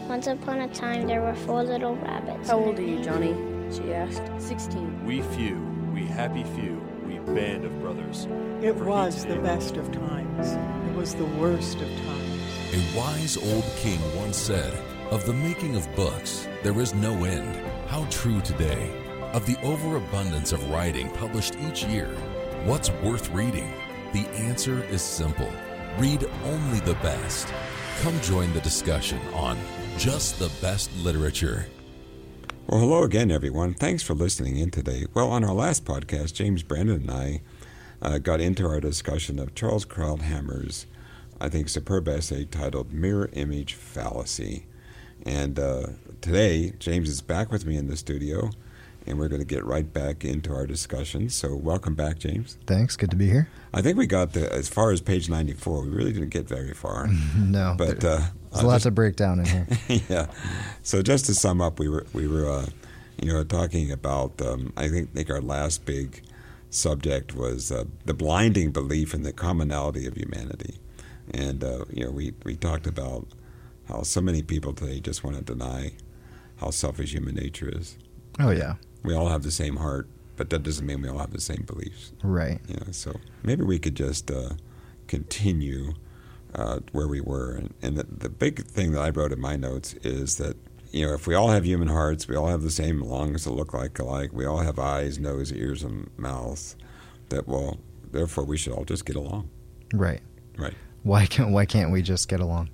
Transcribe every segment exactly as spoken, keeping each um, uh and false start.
Once upon a time, there were four little rabbits. How old are you, Johnny? She asked. Sixteen. We few, we happy few, we band of brothers. It For was he the best of times. It was the worst of times. A wise old king once said, "Of the making of books, there is no end." How true today. Of the overabundance of writing published each year, what's worth reading? The answer is simple. Read only the best. Come join the discussion on Just the Best Literature. Well, hello again, everyone. Thanks for listening in today. Well, on our last podcast, James Brandon and I uh, got into our discussion of Charles Krauthammer's, I think, superb essay titled Mirror Image Fallacy. And uh, today, James is back with me in the studio, and we're going to get right back into our discussion. So welcome back, James. Thanks. Good to be here. I think we got the, as far as page ninety-four. We really didn't get very far. No. But uh, there's a lot just, to break down in here. Yeah. So just to sum up, we were we were uh, you know talking about um, I think think our last big subject was uh, the blinding belief in the commonality of humanity, and uh, you know we we talked about how so many people today just want to deny how selfish human nature is. Oh yeah. We all have the same heart, but that doesn't mean we all have the same beliefs. Right. You know, so maybe we could just uh, continue uh, where we were. And, and the, the big thing that I wrote in my notes is that, you know, if we all have human hearts, we all have the same lungs that look like alike, we all have eyes, nose, ears, and mouths, that, well, therefore we should all just get along. Right. Right. Why can't, why can't we just get along?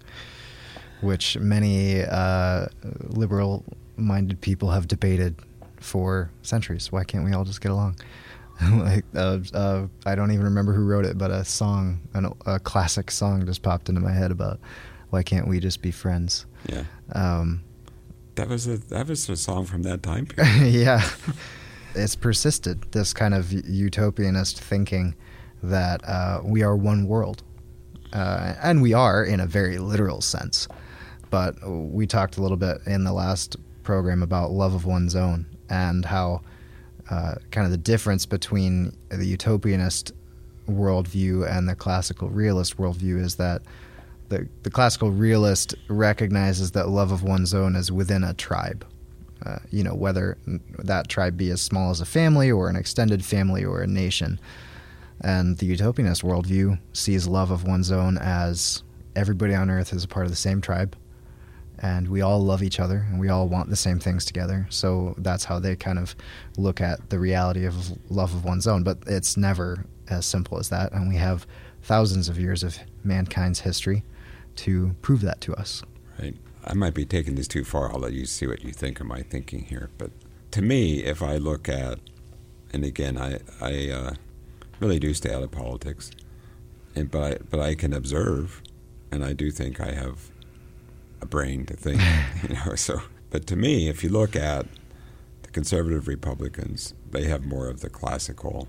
Which many uh, liberal-minded people have debated for centuries. Why can't we all just get along? like uh, uh, I don't even remember who wrote it, but a song, an, a classic song just popped into my head about why can't we just be friends? Yeah. Um, that was a that was a song from that time period. Yeah. It's persisted, this kind of utopianist thinking that uh, we are one world. Uh, and we are in a very literal sense. But we talked a little bit in the last program about love of one's own and how uh, kind of the difference between the utopianist worldview and the classical realist worldview is that the, the classical realist recognizes that love of one's own is within a tribe. Uh, you know, whether that tribe be as small as a family or an extended family or a nation. And the utopianist worldview sees love of one's own as everybody on earth is a part of the same tribe, and we all love each other, and we all want the same things together. So that's how they kind of look at the reality of love of one's own. But it's never as simple as that, and we have thousands of years of mankind's history to prove that to us. Right. I might be taking this too far. I'll let you see what you think of my thinking here. But to me, if I look at, and again, I, I uh, really do stay out of politics, and, but, I, but I can observe, and I do think I have a brain to think, you know. So, but to me, if you look at the conservative Republicans, they have more of the classical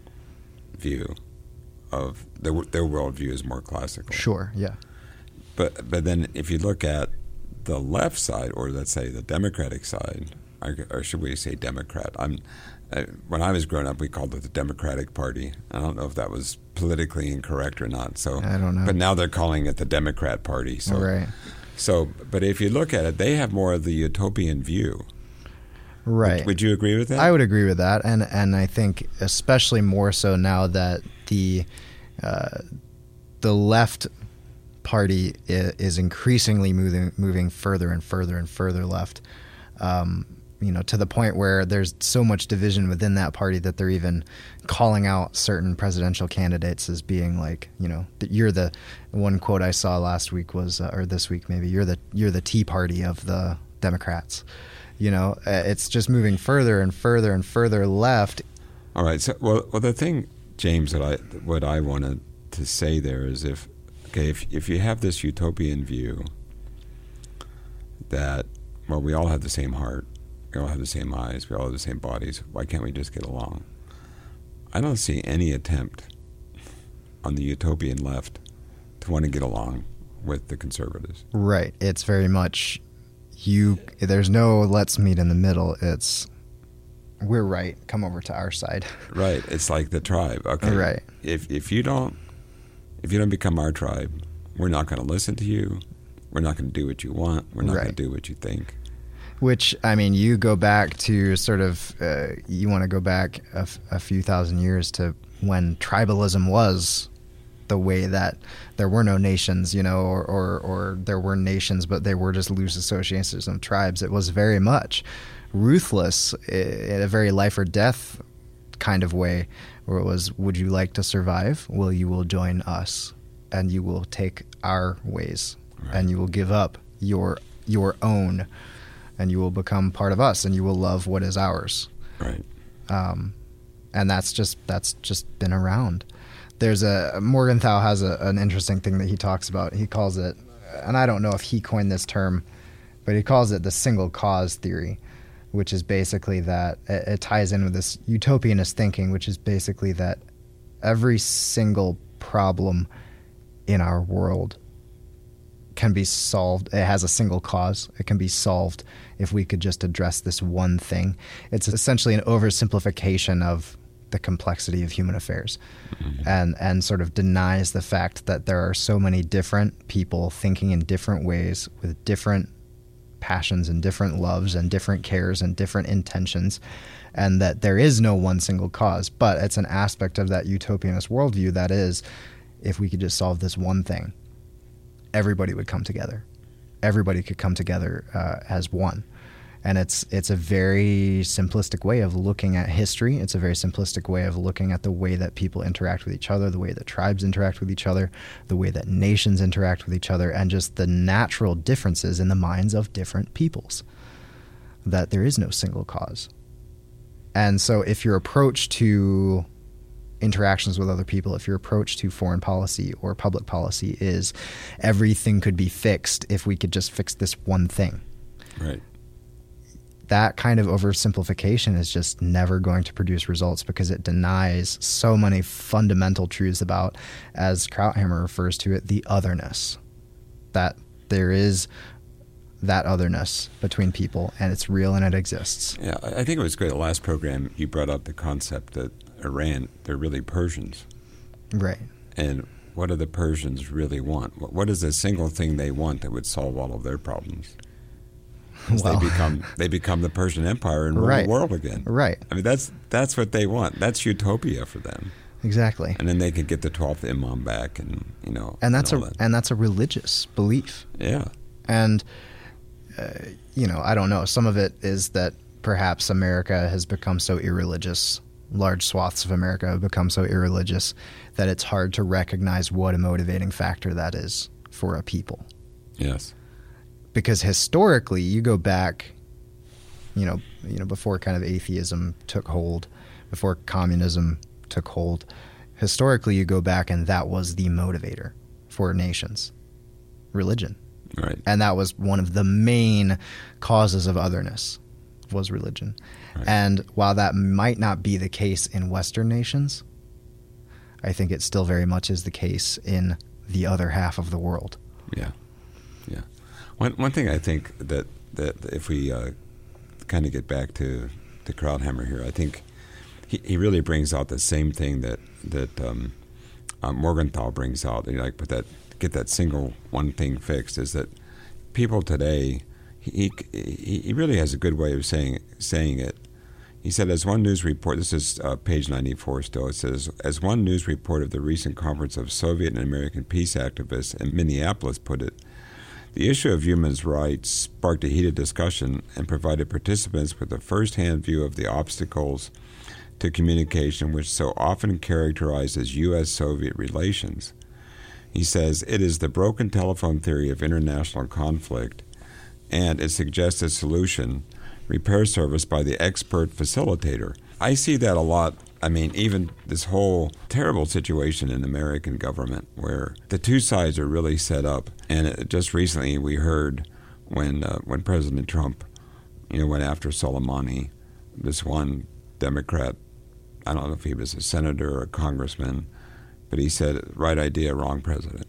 view of their their worldview is more classical. Sure, yeah. But but then if you look at the left side, or let's say the Democratic side, or, or should we say Democrat? I'm uh, when I was growing up, we called it the Democratic Party. I don't know if that was politically incorrect or not. So I don't know. But now they're calling it the Democrat Party. So right. So, but if you look at it, they have more of the utopian view. Right. Would, would you agree with that? I would agree with that, and and I think especially more so now that the uh, the left party is, is increasingly moving moving further and further and further left. Um, you know, to the point where there's so much division within that party that they're even calling out certain presidential candidates as being like, you know, you're the one quote I saw last week was, uh, or this week maybe, you're the you're the Tea Party of the Democrats. You know, it's just moving further and further and further left. All right. So, well, well, the thing, James, that I what I wanted to say there is if okay, if if you have this utopian view that, well, we all have the same heart. We all have the same eyes. We all have the same bodies. Why can't we just get along? I don't see any attempt on the utopian left to want to get along with the conservatives. Right. It's very much you. There's no let's meet in the middle. It's we're right. Come over to our side. Right. It's like the tribe. Okay. Right. If if you don't if you don't become our tribe, we're not going to listen to you. we're not going to do what you want. We're not Right. going to do what you think. Which, I mean, you go back to sort of, uh, you want to go back a, f- a few thousand years to when tribalism was the way that there were no nations, you know, or, or, or there were nations, but they were just loose associations of tribes. It was very much ruthless in a very life or death kind of way, where it was, would you like to survive? Well, you will join us, and you will take our ways, Right. and you will give up your your own, and you will become part of us, and you will love what is ours. Right. Um, and that's just that's just been around. There's a Morgenthau has a, an interesting thing that he talks about. He calls it, and I don't know if he coined this term, but he calls it the single cause theory, which is basically that it, it ties in with this utopianist thinking, which is basically that every single problem in our world can be solved. It has a single cause. It can be solved if we could just address this one thing. It's essentially an oversimplification of the complexity of human affairs, mm-hmm. and and sort of denies the fact that there are so many different people thinking in different ways with different passions and different loves and different cares and different intentions, and that there is no one single cause. But it's an aspect of that utopianist worldview that is, if we could just solve this one thing, everybody would come together. Everybody could come together uh, as one. And it's it's a very simplistic way of looking at history. It's a very simplistic way of looking at the way that people interact with each other, the way that tribes interact with each other, the way that nations interact with each other, and just the natural differences in the minds of different peoples. That there is no single cause. And so if your approach to interactions with other people, if your approach to foreign policy or public policy is everything could be fixed if we could just fix this one thing. Right. That kind of oversimplification is just never going to produce results, because it denies so many fundamental truths about, as Krauthammer refers to it, the otherness. That there is that otherness between people, and it's real and it exists. Yeah, I I think it was great. The last program, you brought up the concept that Iran, they're really Persians. Right. And what do the Persians really want? What, what is the single thing they want that would solve all of their problems? Well, they become they become the Persian Empire and rule right. the world again. Right. I mean, that's that's what they want. That's utopia for them. Exactly. And then they could get the twelfth Imam back, and you know. And that's and a that. and that's a religious belief. Yeah. And uh, you know, I don't know. Some of it is that perhaps America has become so irreligious. Large swaths of America have become so irreligious that it's hard to recognize what a motivating factor that is for a people. Yes. Because historically, you go back, you know, you know, before kind of atheism took hold, before communism took hold, historically you go back and that was the motivator for nations, religion. Right. And that was one of the main causes of otherness, was religion. Right. And while that might not be the case in Western nations, I think it still very much is the case in the other half of the world. Yeah. Yeah. One one thing I think that, that if we uh, kind of get back to, to Krauthammer here, I think he, he really brings out the same thing that that um, uh, Morgenthau brings out. You know, like, but that get that single one thing fixed is that people today. He he, he really has a good way of saying saying it. He said, as one news report, this is uh, page ninety-four still, it says, as one news report of the recent conference of Soviet and American peace activists in Minneapolis put it, the issue of human rights sparked a heated discussion and provided participants with a first-hand view of the obstacles to communication which so often characterizes U S Soviet relations. He says, it is the broken telephone theory of international conflict, and it suggests a solution, repair service by the expert facilitator. I see that a lot. I mean, even this whole terrible situation in the American government where the two sides are really set up. And it, just recently we heard when uh, when President Trump, you know, went after Soleimani, this one Democrat, I don't know if he was a senator or a congressman, but he said, right idea, wrong president.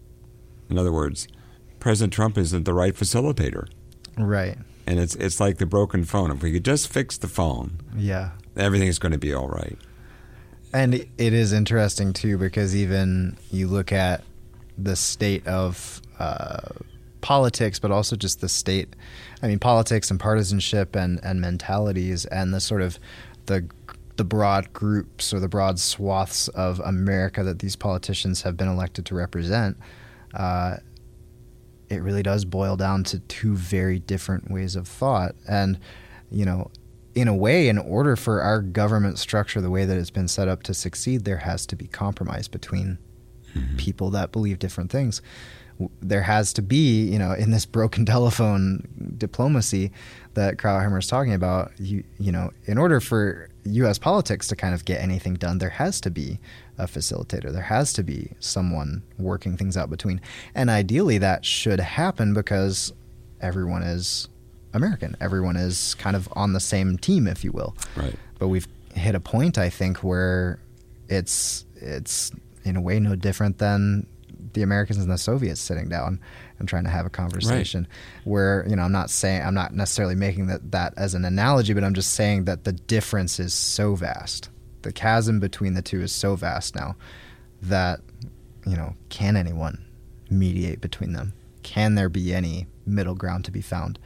In other words, President Trump isn't the right facilitator. Right. And it's it's like the broken phone. If we could just fix the phone, yeah, everything's going to be all right. And it is interesting, too, because even you look at the state of uh, politics, but also just the state. I mean, politics and partisanship and, and mentalities and the sort of the the broad groups or the broad swaths of America that these politicians have been elected to represent, uh, it really does boil down to two very different ways of thought. And, you know, in a way, in order for our government structure, the way that it's been set up to succeed, there has to be compromise between mm-hmm. people that believe different things. There has to be, you know, in this broken telephone diplomacy that Krauthammer is talking about, you, you know, in order for U S politics to kind of get anything done, there has to be a facilitator. There has to be someone working things out between. And ideally that should happen because everyone is American. Everyone is kind of on the same team, if you will. Right. But we've hit a point, I think, where it's it's in a way no different than the Americans and the Soviets sitting down and trying to have a conversation. Right. Where, you know, I'm not saying, I'm not necessarily making that, that as an analogy, but I'm just saying that the difference is so vast. The chasm between the two is so vast now that, you know, can anyone mediate between them? Can there be any middle ground to be found?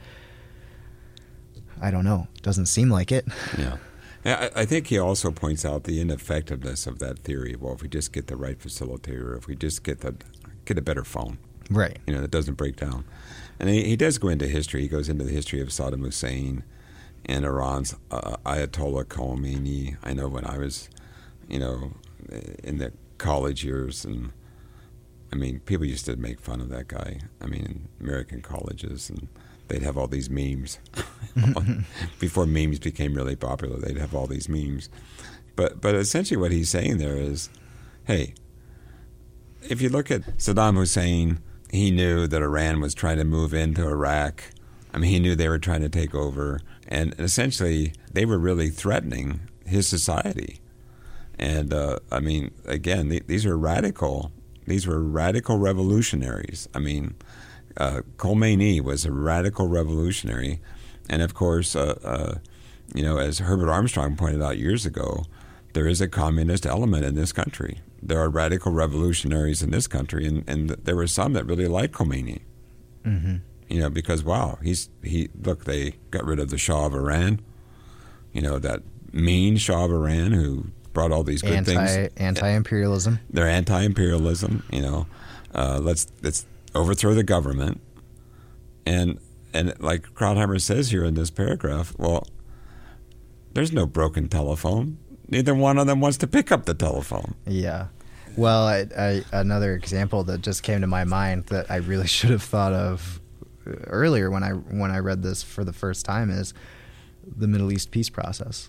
I don't know. Doesn't seem like it. Yeah. I, I think he also points out the ineffectiveness of that theory. Well, if we just get the right facilitator, if we just get the get a better phone, right? You know, that doesn't break down. And he, he does go into history. He goes into the history of Saddam Hussein and Iran's uh, Ayatollah Khomeini. I know when I was, you know, in the college years, and I mean, people used to make fun of that guy. I mean, in American colleges, and they'd have all these memes. Before memes became really popular, they'd have all these memes. But but essentially what he's saying there is, hey, if you look at Saddam Hussein, he knew that Iran was trying to move into Iraq. I mean, he knew they were trying to take over. And essentially, they were really threatening his society. And, uh, I mean, again, th- these are radical. These were radical revolutionaries. I mean, uh, Khomeini was a radical revolutionary. And, of course, uh, uh, you know, as Herbert Armstrong pointed out years ago, there is a communist element in this country. There are radical revolutionaries in this country, and, and there were some that really liked Khomeini. Mm-hmm. You know, because, wow, he's he look, they got rid of the Shah of Iran, you know, that mean Shah of Iran who brought all these good Anti, things. Anti-imperialism. They're anti-imperialism, you know. Uh, let's let's overthrow the government. And, and like Krauthammer says here in this paragraph, well, there's no broken telephone. Neither one of them wants to pick up the telephone. Yeah. Well, I, I, another example that just came to my mind that I really should have thought of earlier when I when I read this for the first time is the Middle East peace process.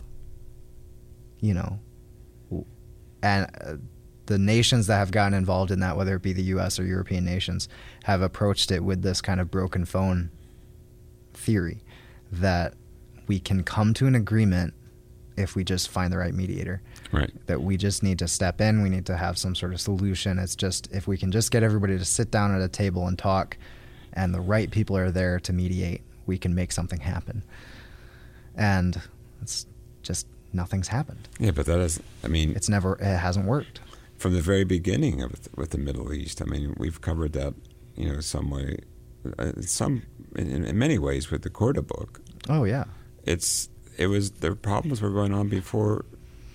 You know, and uh, the nations that have gotten involved in that, whether it be the U S or European nations, have approached it with this kind of broken phone theory that we can come to an agreement if we just find the right mediator. Right. That we just need to step in, we need to have some sort of solution. It's just, if we can just get everybody to sit down at a table and talk, and the right people are there to mediate, we can make something happen. And it's just, nothing's happened. Yeah, but that is, I mean... It's never, it hasn't worked. From the very beginning of with the Middle East, I mean, we've covered that, you know, some way, uh, some, in, in many ways with the Korda book. Oh, yeah. It's, it was, the problems were going on before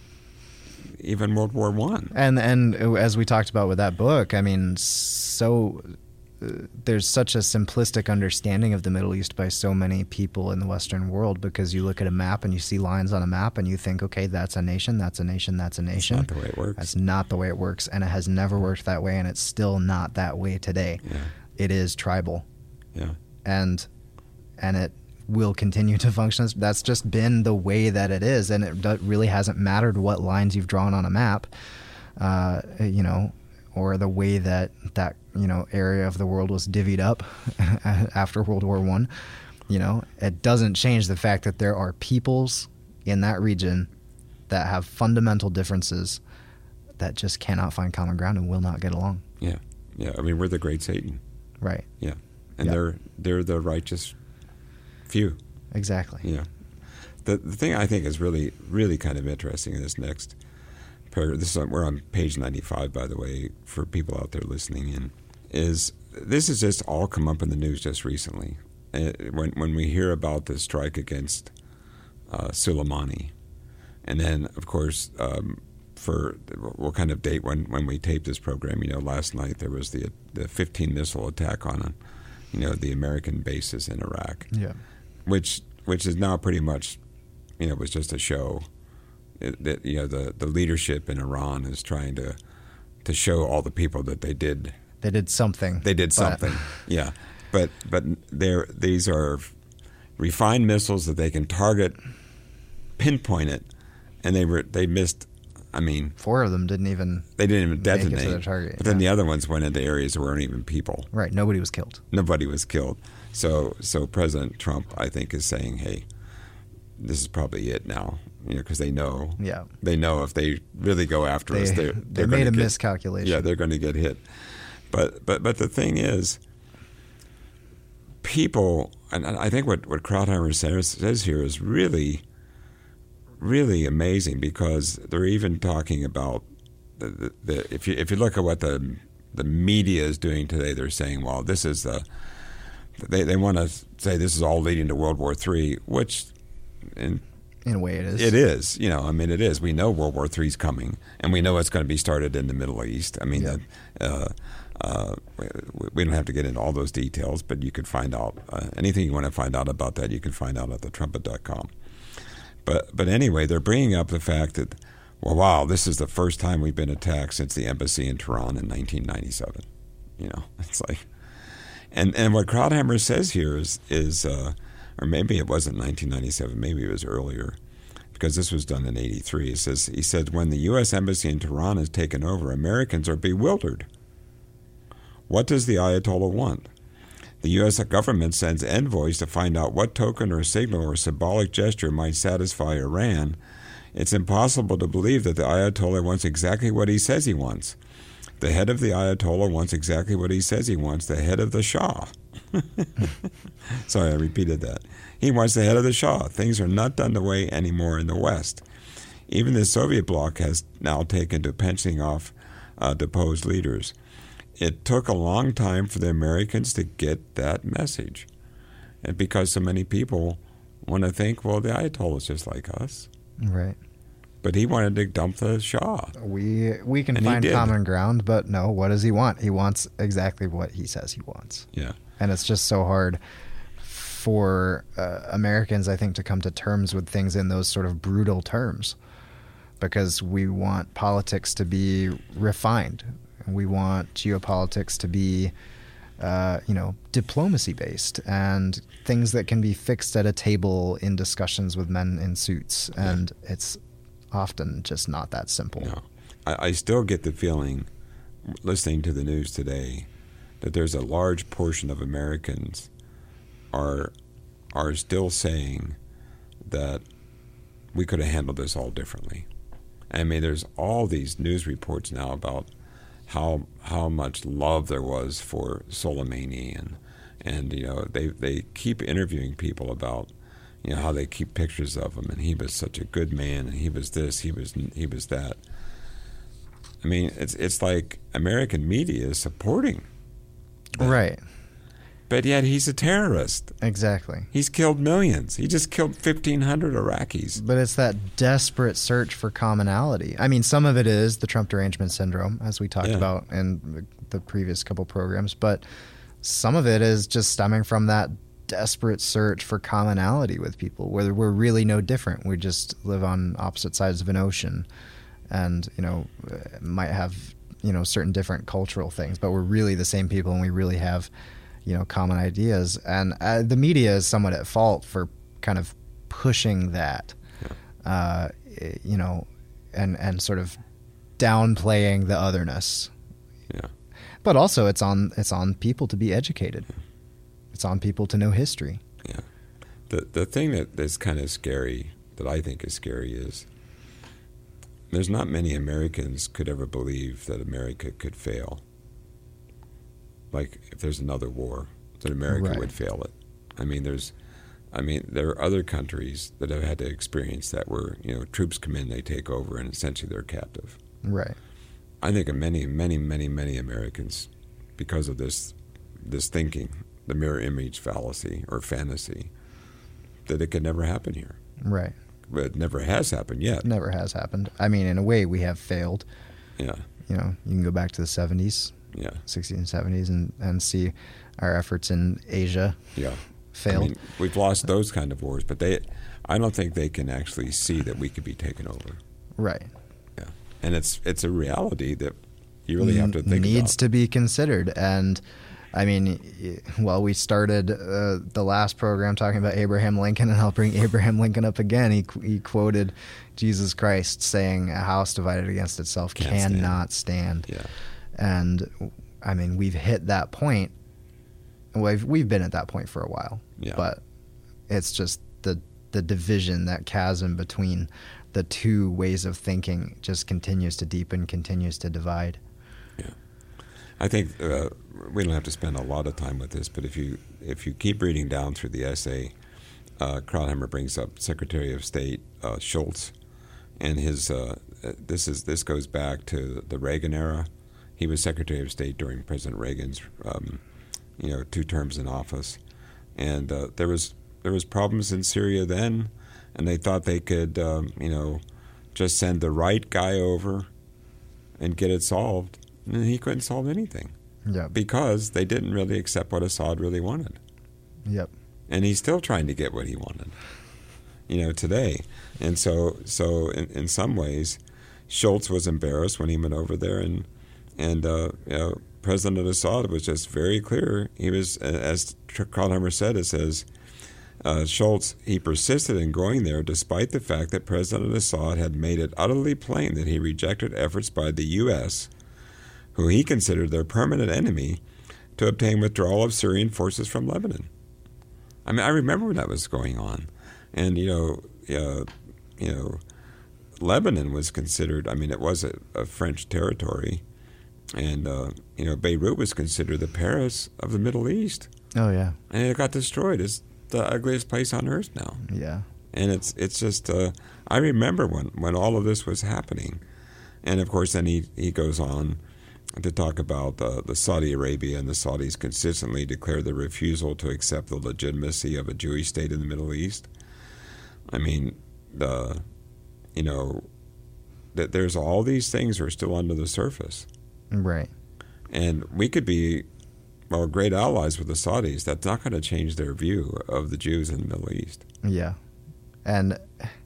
even World War One. And and as we talked about with that book, I mean, so uh, there's such a simplistic understanding of the Middle East by so many people in the Western world, because you look at a map and you see lines on a map and you think, okay, that's a nation, that's a nation, that's a nation. That's not the way it works. That's not the way it works, and it has never worked that way, and it's still not that way today. Yeah. It is tribal. Yeah. And and it will continue to function as, that's just been the way that it is, and it do, really hasn't mattered what lines you've drawn on a map, uh, you know, or the way that that, you know, area of the world was divvied up after World War One. You know, it doesn't change the fact that there are peoples in that region that have fundamental differences that just cannot find common ground and will not get along. Yeah, yeah. I mean, we're the great Satan. Right. Yeah, and yep. they're they're the righteous few. Exactly. Yeah. The the thing I think is really really kind of interesting in this next paragraph. This is on, we're on page ninety-five, by the way, for people out there listening in. Is this has just all come up in the news just recently. Uh, when when we hear about the strike against uh, Soleimani, and then of course um, for we'll kind of date when, when we taped this program. You know, last night there was the the fifteen missile attack on, you know, the American bases in Iraq. Yeah, which which is now pretty much, you know, was just a show. It, that you know the, the leadership in Iran is trying to to show all the people that they did they did something. They did but... something, yeah. But but they're these are refined missiles that they can target, pinpoint it, and they were they missed. I mean, four of them didn't even they didn't even detonate. Make it to their target, but then yeah. the other ones went into areas that weren't even people. Right. Nobody was killed. Nobody was killed. So so President Trump, I think, is saying, hey, this is probably it now, you know, because they know, yeah, they know if they really go after they, us, they're, they they're made a get, miscalculation. Yeah, they're going to get hit. But but but the thing is, people, and I think what what Krauthammer says, says here is really, really amazing, because they're even talking about the, the, the if you if you look at what the the media is doing today, they're saying, well, this is the they they want to say this is all leading to World War Three, which in in a way it is. It is, you know. I mean, it is. We know World War Three is coming, and we know it's going to be started in the Middle East. I mean, yeah. uh, uh, we don't have to get into all those details, but you could find out uh, anything you want to find out about that. You can find out at the trumpet dot com. But but anyway, they're bringing up the fact that, well, wow, this is the first time we've been attacked since the embassy in Tehran in nineteen ninety-seven. You know, it's like, and and what Krauthammer says here is is. Uh, Or maybe it wasn't nineteen ninety-seven, maybe it was earlier, because this was done in eighty-three. He says, he said, when the U S embassy in Tehran is taken over, Americans are bewildered. What does the Ayatollah want? The U S government sends envoys to find out what token or signal or symbolic gesture might satisfy Iran. It's impossible to believe that the Ayatollah wants exactly what he says he wants. The head of the Ayatollah wants exactly what he says he wants, the head of the Shah. Sorry, I repeated that. He wants the head of the Shah. Things are not done the way anymore in the West. Even the Soviet bloc has now taken to pensioning off uh, deposed leaders. It took a long time for the Americans to get that message. And because so many people want to think, well, the Ayatollah is just like us. Right. But he wanted to dump the Shah. We we can and find common ground, but no, what does he want? He wants exactly what he says he wants. Yeah. And it's just so hard for uh, Americans, I think, to come to terms with things in those sort of brutal terms, because we want politics to be refined. We want geopolitics to be, uh, you know, diplomacy-based, and things that can be fixed at a table in discussions with men in suits. And yeah. It's often just not that simple. No. I, I still get the feeling, listening to the news today, that there's a large portion of Americans are are still saying that we could have handled this all differently. I mean, there's all these news reports now about how how much love there was for Soleimani, and and you know they they keep interviewing people about, you know, how they keep pictures of him, and he was such a good man, and he was this, he was he was that. I mean, it's it's like American media is supporting that. Right. But yet he's a terrorist. Exactly. He's killed millions. He just killed fifteen hundred Iraqis. But it's that desperate search for commonality. I mean, some of it is the Trump derangement syndrome, as we talked yeah. about in the previous couple programs, but some of it is just stemming from that desperate search for commonality with people, where we're really no different. We just live on opposite sides of an ocean, and, you know, might have, you know, certain different cultural things, but we're really the same people, and we really have, you know, common ideas. And uh, the media is somewhat at fault for kind of pushing that, yeah. uh, you know, and, and sort of downplaying the otherness. Yeah. But also it's on, it's on people to be educated. Yeah. It's on people to know history. Yeah. The, the thing that is kind of scary, that I think is scary, is there's not many Americans could ever believe that America could fail. Like, if there's another war, that America right. would fail it. I mean, there's, I mean, there are other countries that have had to experience that, where, you know, troops come in, they take over, and essentially they're captive. Right. I think of many, many, many, many Americans, because of this this thinking, the mirror image fallacy or fantasy, that it could never happen here. Right. But it never has happened yet. Never has happened. I mean, in a way, we have failed. Yeah. You know, you can go back to the seventies, yeah, sixties and seventies, and, and see our efforts in Asia yeah. failed. I mean, we've lost those kind of wars, but they, I don't think they can actually see that we could be taken over. Right. Yeah. And it's it's a reality that you really have to think needs about. to be considered. And I mean, well, we started uh, the last program talking about Abraham Lincoln, and I'll bring Abraham Lincoln up again. He he quoted Jesus Christ saying, "A house divided against itself Can't cannot stand." stand. Yeah. And I mean, we've hit that point. We've we've been at that point for a while. Yeah. But it's just the the division, that chasm between the two ways of thinking, just continues to deepen, continues to divide. Yeah. I think uh, we don't have to spend a lot of time with this, but if you if you keep reading down through the essay, uh, Krauthammer brings up Secretary of State uh, Shultz, and his uh, this is this goes back to the Reagan era. He was Secretary of State during President Reagan's um, you know two terms in office, and uh, there was there was problems in Syria then, and they thought they could um, you know just send the right guy over and get it solved. And he couldn't solve anything. Yep. Because they didn't really accept what Assad really wanted. Yep. And he's still trying to get what he wanted, you know, today. And so, so in, in some ways, Shultz was embarrassed when he went over there, and and uh, you know, President Assad was just very clear. He was, as Krauthammer said, it says, uh, Shultz, he persisted in going there despite the fact that President Assad had made it utterly plain that he rejected efforts by the U S, who he considered their permanent enemy, to obtain withdrawal of Syrian forces from Lebanon. I mean, I remember when that was going on, and you know, uh, you know, Lebanon was considered. I mean, it was a, a French territory, and uh, you know, Beirut was considered the Paris of the Middle East. Oh yeah. And it got destroyed. It's the ugliest place on earth now. Yeah. And it's it's just. Uh, I remember when when all of this was happening, and of course, then he he goes on to talk about uh, the Saudi Arabia, and the Saudis consistently declare their refusal to accept the legitimacy of a Jewish state in the Middle East. I mean, the, you know, that there's all these things are still under the surface. Right. And we could be, well, great allies with the Saudis. That's not going to change their view of the Jews in the Middle East. Yeah. And,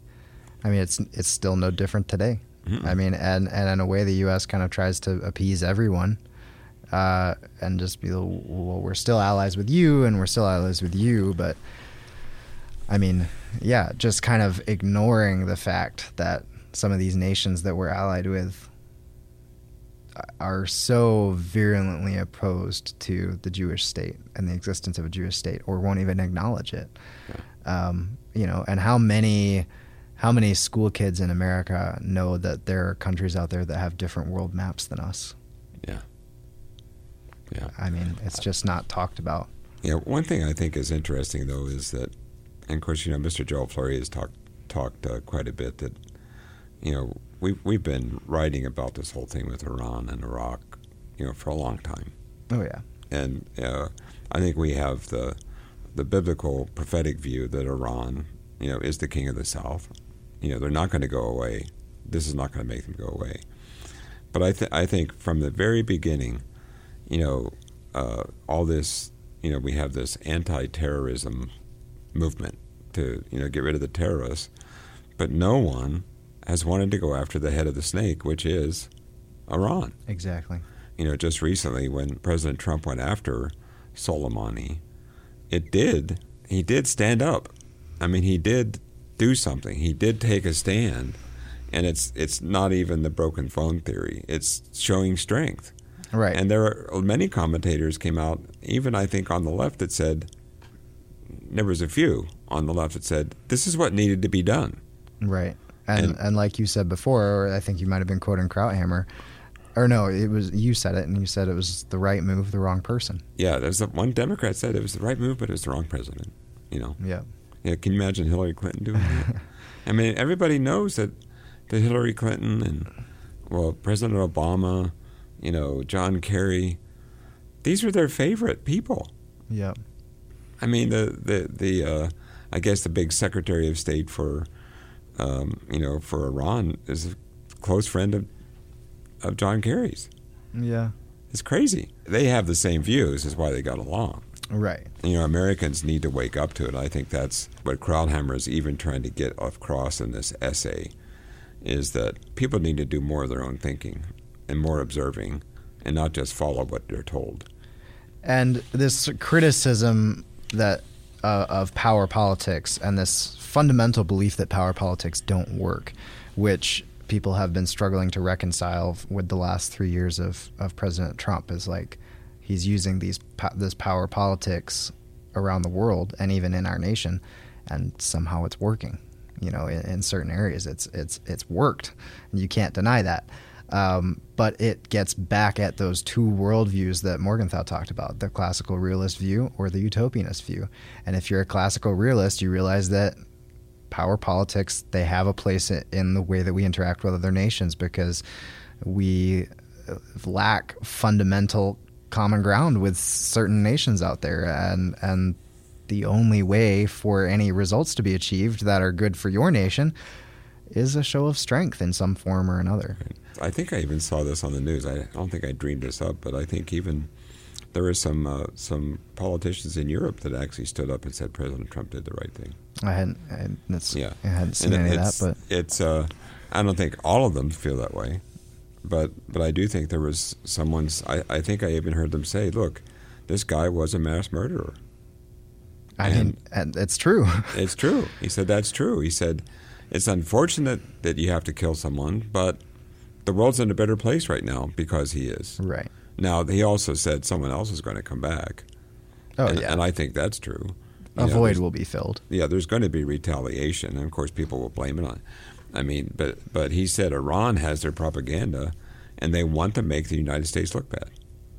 I mean, it's it's still no different today. Mm-hmm. I mean, and, and in a way, the U S kind of tries to appease everyone uh, and just be, well, we're still allies with you, and we're still allies with you. But, I mean, yeah, just kind of ignoring the fact that some of these nations that we're allied with are so virulently opposed to the Jewish state and the existence of a Jewish state, or won't even acknowledge it. Yeah. Um, you know, and how many... How many school kids in America know that there are countries out there that have different world maps than us? Yeah. Yeah. I mean, it's just not talked about. Yeah. One thing I think is interesting, though, is that, and of course, you know, Mister Joel Fleury has talked talked uh, quite a bit that, you know, we've, we've been writing about this whole thing with Iran and Iraq, you know, for a long time. Oh, yeah. And uh, I think we have the the biblical prophetic view that Iran, you know, is the king of the South. You know, they're not going to go away. This is not going to make them go away. But I, th- I think from the very beginning, you know, uh, all this, you know, we have this anti-terrorism movement to, you know, get rid of the terrorists. But no one has wanted to go after the head of the snake, which is Iran. Exactly. You know, just recently when President Trump went after Soleimani, it did, he did stand up. I mean, he did do something. He did take a stand, and it's it's not even the broken phone theory. It's showing strength. Right. And there are many commentators came out, even I think on the left, that said, there was a few on the left that said, this is what needed to be done. Right. And and, and like you said before, or I think you might have been quoting Krauthammer, or no, it was you said it, and you said it was the right move, the wrong person. Yeah, there's a, one Democrat said it was the right move, but it was the wrong president. You know. Yeah. Yeah, can you imagine Hillary Clinton doing that? I mean, everybody knows that, that Hillary Clinton and, well, President Obama, you know, John Kerry, these are their favorite people. Yeah. I mean, the the the uh, I guess the big Secretary of State for um, you know for Iran is a close friend of of John Kerry's. Yeah. It's crazy. They have the same views, is why they got along. Right. You know, Americans need to wake up to it. I think that's what Krauthammer is even trying to get across in this essay, is that people need to do more of their own thinking and more observing and not just follow what they're told. And this criticism that uh, of power politics and this fundamental belief that power politics don't work, which people have been struggling to reconcile with the last three years of, of President Trump, is like he's using these this power politics around the world and even in our nation, and somehow it's working. You know, in, in certain areas, it's it's it's worked, and you can't deny that. Um, but it gets back at those two worldviews that Morgenthau talked about, the classical realist view or the utopianist view. And if you're a classical realist, you realize that power politics, they have a place in the way that we interact with other nations, because we lack fundamental common ground with certain nations out there. And, and the only way for any results to be achieved that are good for your nation is a show of strength in some form or another. I think I even saw this on the news. I don't think I dreamed this up, but I think even there were some uh, some politicians in Europe that actually stood up and said President Trump did the right thing. I hadn't, I hadn't, yeah. I hadn't seen and any of it's, that, but it's. Uh, I don't think all of them feel that way, but but I do think there was someone's. I, I think I even heard them say, "Look, this guy was a mass murderer." I and mean, and it's true. It's true. He said that's true. He said it's unfortunate that you have to kill someone, but the world's in a better place right now because he is. Right. Now, he also said someone else is going to come back. Oh, and, yeah. And I think that's true. A You know, void there's- will be filled. Yeah, there's going to be retaliation, and of course people will blame it on. I mean, but but he said Iran has their propaganda, and they want to make the United States look bad.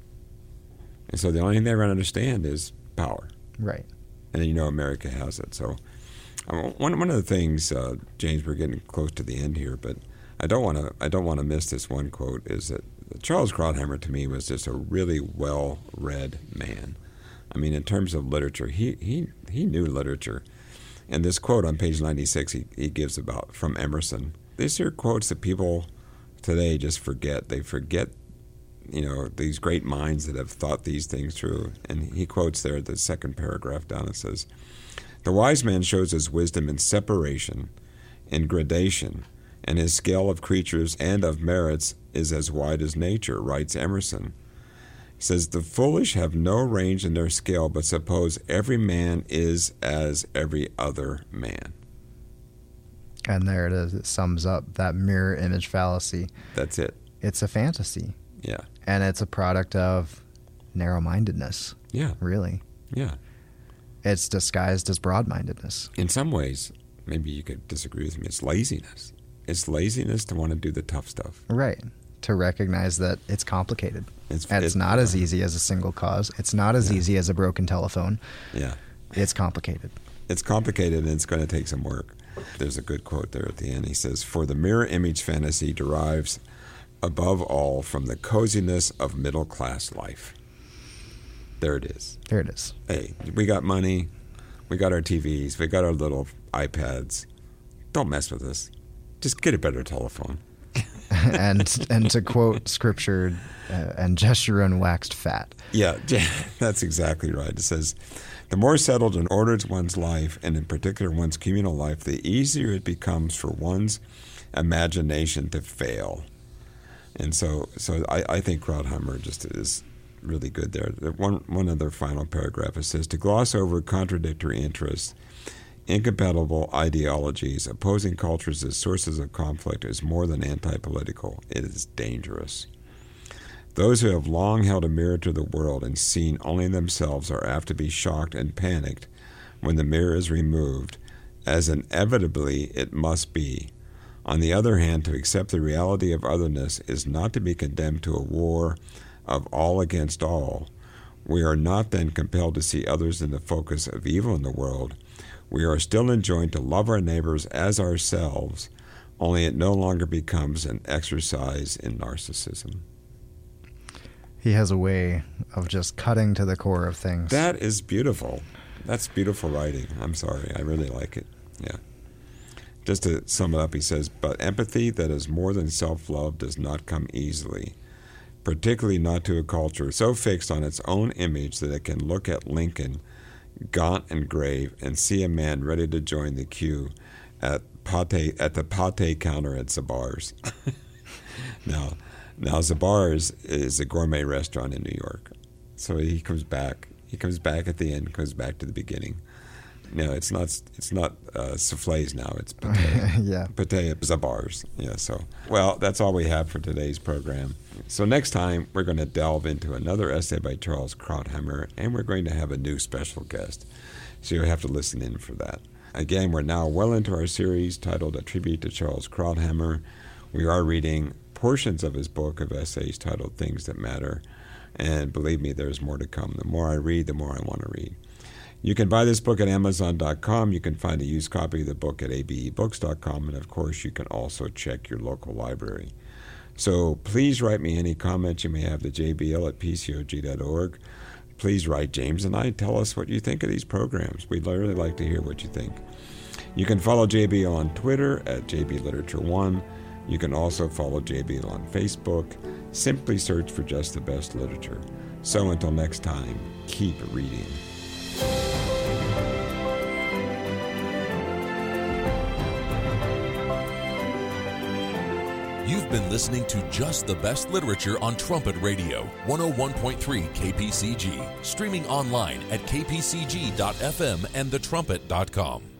And so the only thing they're going to understand is power. Right. And you know America has it. So um, one one of the things, uh, James, we're getting close to the end here, but I don't want to I don't want to miss this one quote. Is that Charles Krauthammer to me was just a really well-read man. I mean, in terms of literature, he he he knew literature. And this quote on page ninety-six, he, he gives about from Emerson. These are quotes that people today just forget. They forget, you know, these great minds that have thought these things through. And he quotes there the second paragraph down. It says, "The wise man shows his wisdom in separation, in gradation, and his scale of creatures and of merits is as wide as nature," writes Emerson. He says, "The foolish have no range in their scale, but suppose every man is as every other man." And there it is. It sums up that mirror image fallacy. That's it. It's a fantasy. Yeah. And it's a product of narrow-mindedness, Yeah. really. Yeah. It's disguised as broad-mindedness. In some ways, maybe you could disagree with me, it's laziness. It's laziness to want to do the tough stuff. Right. To recognize that it's complicated. It's, It's it- not as easy as a single cause. It's not as Yeah. easy as a broken telephone. Yeah. It's complicated. It's complicated and it's going to take some work. There's a good quote there at the end. He says, "For the mirror image fantasy derives above all from the coziness of middle-class life." There it is. There it is. Hey, we got money, we got our T Vs, we got our little iPads. Don't mess with us. Just get a better telephone. and and to quote scripture, uh, and gesture and waxed fat. Yeah, that's exactly right. It says, "The more settled and ordered one's life, and in particular one's communal life, the easier it becomes for one's imagination to fail." And so, so I, I think Krauthammer just is really good there. One one other final paragraph, it says, "To gloss over contradictory interests, incompatible ideologies, opposing cultures as sources of conflict is more than anti-political. It is dangerous. Those who have long held a mirror to the world and seen only themselves are apt to be shocked and panicked when the mirror is removed, as inevitably it must be. On the other hand, to accept the reality of otherness is not to be condemned to a war of all against all. We are not then compelled to see others in the focus of evil in the world. We are still enjoined to love our neighbors as ourselves, only it no longer becomes an exercise in narcissism." He has a way of just cutting to the core of things. That is beautiful. That's beautiful writing. I'm sorry. I really like it. Yeah. Just to sum it up, he says, but empathy that is more than self-love does not come easily, particularly not to a culture so fixed on its own image that it can look at Lincoln, gaunt and grave, and see a man ready to join the queue at pate at the pate counter at Zabar's. now, now Zabar's is a gourmet restaurant in New York. So he comes back. He comes back at the end, comes back to the beginning. No, it's not. It's not uh, souffles now. It's pate. yeah, Pate Zabar's. Yeah. So, well, that's all we have for today's program. So next time we're going to delve into another essay by Charles Krauthammer, and we're going to have a new special guest. So you'll have to listen in for that. Again, we're now well into our series titled A Tribute to Charles Krauthammer. We are reading portions of his book of essays titled Things That Matter, and believe me, there's more to come. The more I read, the more I want to read. You can buy this book at amazon dot com. You can find a used copy of the book at a b e books dot com. And, of course, you can also check your local library. So please write me any comments you may have to j b l at p c o g dot org. Please write James and I. Tell us what you think of these programs. We'd really like to hear what you think. You can follow J B L on Twitter at j b literature one. You can also follow J B L on Facebook. Simply search for Just the Best Literature. So until next time, keep reading. You've been listening to Just the Best Literature on Trumpet Radio, one oh one point three K P C G, streaming online at k p c g dot f m and the trumpet dot com.